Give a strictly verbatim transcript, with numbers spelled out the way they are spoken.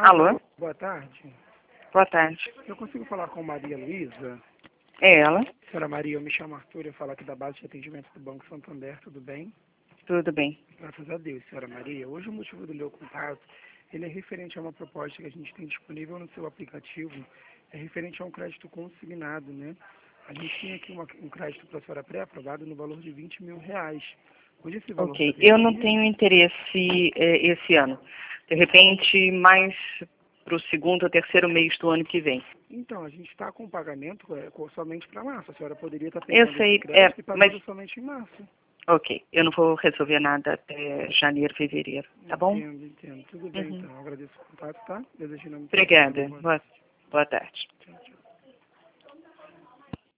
Alô? Boa tarde. Boa tarde. Eu consigo falar com Maria Luísa? É ela? Senhora Maria, eu me chamo Arthur, eu falo aqui da base de atendimento do Banco Santander, tudo bem? Tudo bem. Graças a Deus, senhora Maria. Hoje o motivo do meu contato, ele é referente a uma proposta que a gente tem disponível no seu aplicativo, é referente a um crédito consignado, né? A gente tem aqui uma, um crédito para a senhora pré-aprovado no valor de vinte mil reais. Hoje esse valor Ok. tá Eu não vencido. tenho interesse eh, esse ano. De repente, mais para o segundo ou terceiro mês do ano que vem. Então, a gente está com pagamento é, com- somente para março. A senhora poderia estar Eu pegando sei, esse crédito é, e pagando mas somente em março. ok. Eu não vou resolver nada até janeiro, fevereiro. Tá bom? Entendo, entendo. Tudo bem, Uhum. então. Eu agradeço o contato, tá? Desejando a Obrigada. boa Boa, boa tarde. Tchau, tchau.